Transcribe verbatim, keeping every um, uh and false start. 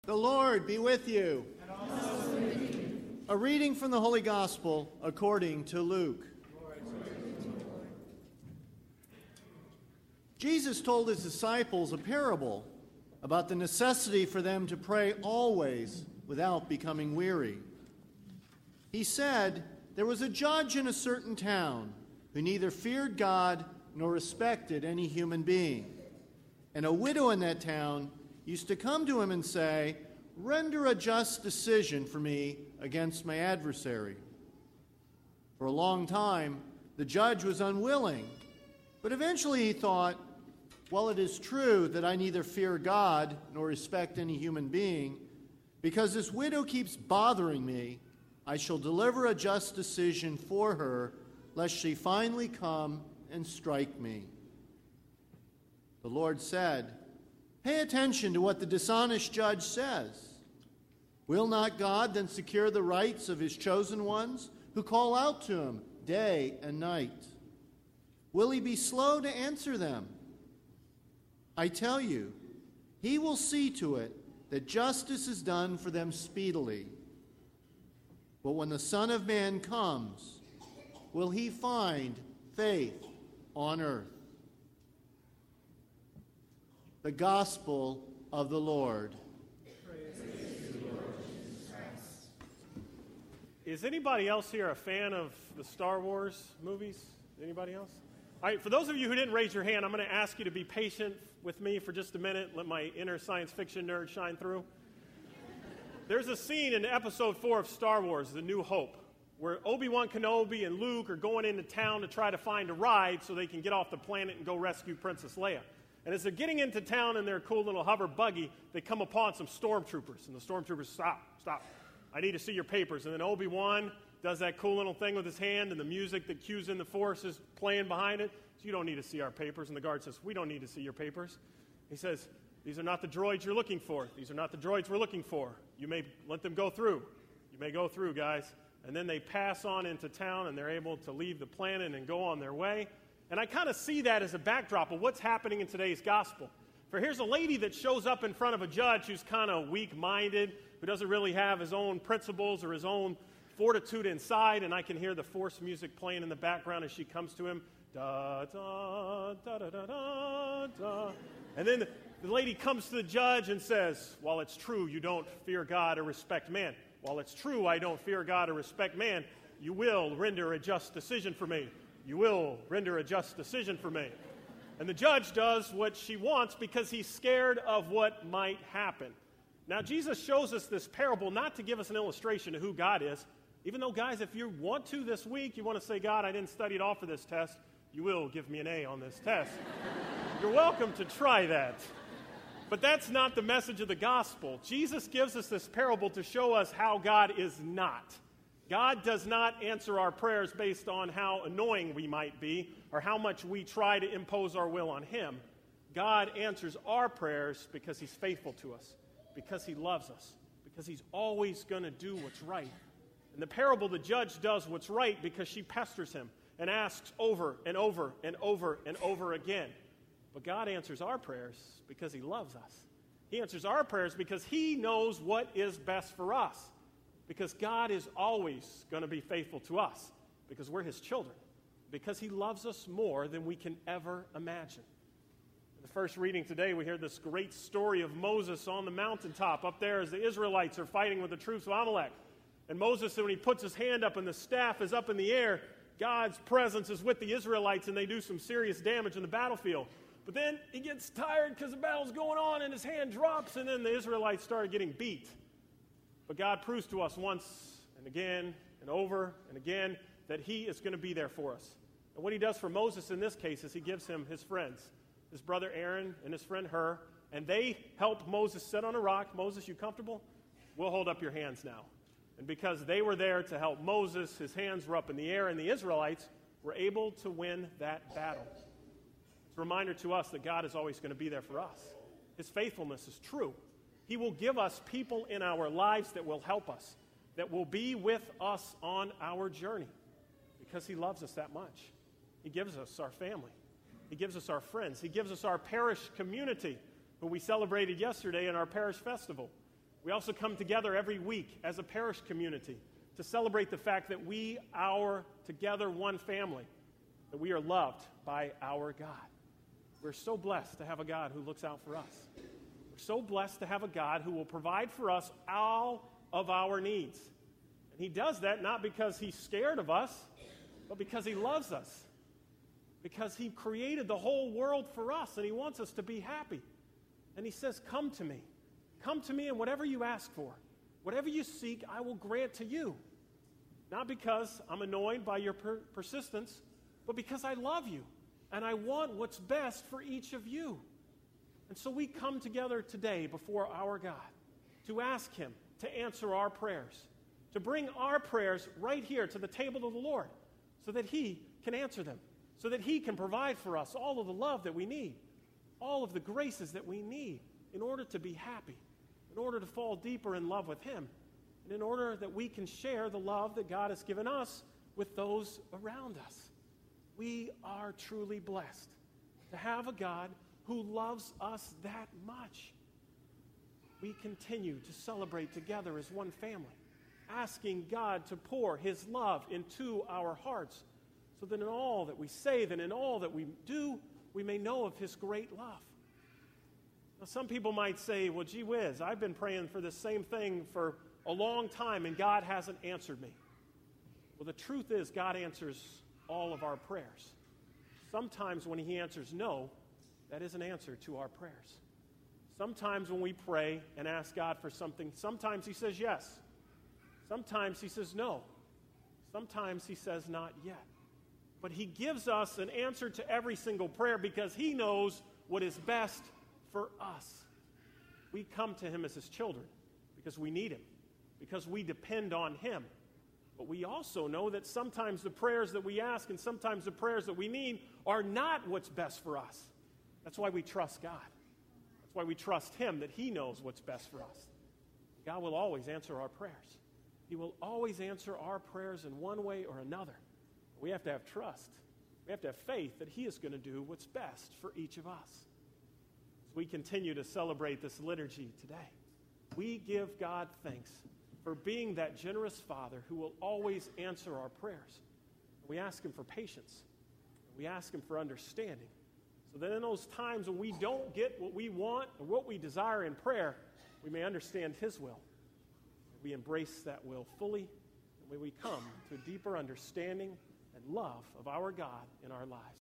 The Lord be with you. And also with you. A reading from the Holy Gospel according to Luke. Jesus told his disciples a parable about the necessity for them to pray always without becoming weary. He said, there was a judge in a certain town who neither feared God nor respected any human being. And a widow in that town used to come to him and say, render a just decision for me against my adversary. For a long time, the judge was unwilling, but eventually he thought, well, it is true that I neither fear God nor respect any human being. Because this widow keeps bothering me, I shall deliver a just decision for her, lest she finally come and strike me. The Lord said, pay attention to what the dishonest judge says. Will not God then secure the rights of his chosen ones who call out to him day and night? Will he be slow to answer them? I tell you, he will see to it that justice is done for them speedily. But when the Son of Man comes, will he find faith on earth? The Gospel of the Lord. Praise to you, Lord Jesus Christ. Is anybody else here a fan of the Star Wars movies? Anybody else? All right, for those of you who didn't raise your hand, I'm going to ask you to be patient with me for just a minute. Let my inner science fiction nerd shine through. There's a scene in episode four of Star Wars, The New Hope, where Obi-Wan Kenobi and Luke are going into town to try to find a ride so they can get off the planet and go rescue Princess Leia. And as they're getting into town in their cool little hover buggy, they come upon some stormtroopers. And the stormtroopers, stop, stop. I need to see your papers. And then Obi-Wan does that cool little thing with his hand, and the music that cues in the Force is playing behind it. So you don't need to see our papers. And the guard says, we don't need to see your papers. He says, these are not the droids you're looking for. These are not the droids we're looking for. You may let them go through. You may go through, guys. And then they pass on into town, and they're able to leave the planet and go on their way. And I kind of see that as a backdrop of what's happening in today's gospel. For here's a lady that shows up in front of a judge who's kind of weak-minded, who doesn't really have his own principles or his own fortitude inside, and I can hear the Force music playing in the background as she comes to him. Da, da, da, da, da, da, da. And then the, the lady comes to the judge and says, while it's true you don't fear God or respect man, while it's true I don't fear God or respect man, you will render a just decision for me. You will render a just decision for me. And the judge does what she wants because he's scared of what might happen. Now, Jesus shows us this parable not to give us an illustration of who God is. Even though, guys, if you want to this week, you want to say, God, I didn't study at all for this test, you will give me an A on this test. You're welcome to try that. But that's not the message of the gospel. Jesus gives us this parable to show us how God is not. God does not answer our prayers based on how annoying we might be or how much we try to impose our will on him. God answers our prayers because he's faithful to us, because he loves us, because he's always going to do what's right. In the parable, the judge does what's right because she pesters him and asks over and over and over and over again. But God answers our prayers because he loves us. He answers our prayers because he knows what is best for us. Because God is always going to be faithful to us, because we're his children, because he loves us more than we can ever imagine. In the first reading today, we hear this great story of Moses on the mountaintop up there as the Israelites are fighting with the troops of Amalek. And Moses, when he puts his hand up and the staff is up in the air, God's presence is with the Israelites and they do some serious damage in the battlefield. But then he gets tired because the battle's going on and his hand drops, and then the Israelites started getting beat. But God proves to us once and again and over and again that he is going to be there for us. And what he does for Moses in this case is he gives him his friends, his brother Aaron and his friend Hur, and they help Moses sit on a rock. Moses, you comfortable? We'll hold up your hands now. And because they were there to help Moses, his hands were up in the air, and the Israelites were able to win that battle. It's a reminder to us that God is always going to be there for us. His faithfulness is true. He will give us people in our lives that will help us, that will be with us on our journey, because he loves us that much. He gives us our family. He gives us our friends. He gives us our parish community, who we celebrated yesterday in our parish festival. We also come together every week as a parish community to celebrate the fact that we are together one family, that we are loved by our God. We're so blessed to have a God who looks out for us. We're so blessed to have a God who will provide for us all of our needs. And he does that not because he's scared of us, but because he loves us. Because he created the whole world for us, and he wants us to be happy. And he says, come to me. Come to me, and whatever you ask for, whatever you seek, I will grant to you. Not because I'm annoyed by your per- persistence, but because I love you, and I want what's best for each of you. And so we come together today before our God to ask him to answer our prayers, to bring our prayers right here to the table of the Lord so that he can answer them, so that he can provide for us all of the love that we need, all of the graces that we need in order to be happy, in order to fall deeper in love with him, and in order that we can share the love that God has given us with those around us. We are truly blessed to have a God who loves us that much. We continue to celebrate together as one family, asking God to pour his love into our hearts so that in all that we say, that in all that we do, we may know of his great love. Now, some people might say, well, gee whiz, I've been praying for this same thing for a long time and God hasn't answered me. Well, the truth is God answers all of our prayers. Sometimes when he answers no, that is an answer to our prayers. Sometimes when we pray and ask God for something, sometimes he says yes. Sometimes he says no. Sometimes he says not yet. But he gives us an answer to every single prayer because he knows what is best for us. We come to him as his children because we need him, because we depend on him. But we also know that sometimes the prayers that we ask and sometimes the prayers that we need are not what's best for us. That's why we trust God. That's why we trust him, that he knows what's best for us. God will always answer our prayers. He will always answer our prayers in one way or another. We have to have trust. We have to have faith that he is going to do what's best for each of us. As we continue to celebrate this liturgy today, we give God thanks for being that generous Father who will always answer our prayers. We ask him for patience. We ask him for understanding, so that in those times when we don't get what we want or what we desire in prayer, we may understand his will. We embrace that will fully, and may we come to a deeper understanding and love of our God in our lives.